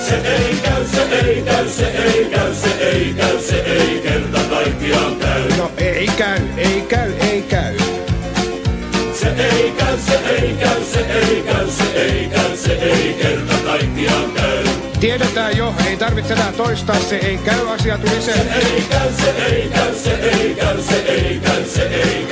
Se ei käy, se ei käy, se ei käy, se ei käy, se ei kerta kaikkiaan käy. No ei käy, ei käy, ei käy. Se ei käy, se ei käy, se ei käy, se ei käy, se ei kerta kaikkiaan käy. Tiedetään jo, ei tarvitse enää toistaa, se ei käy, asia tuli se. Se ei käy, se ei käy, se ei käy, se ei käy, se ei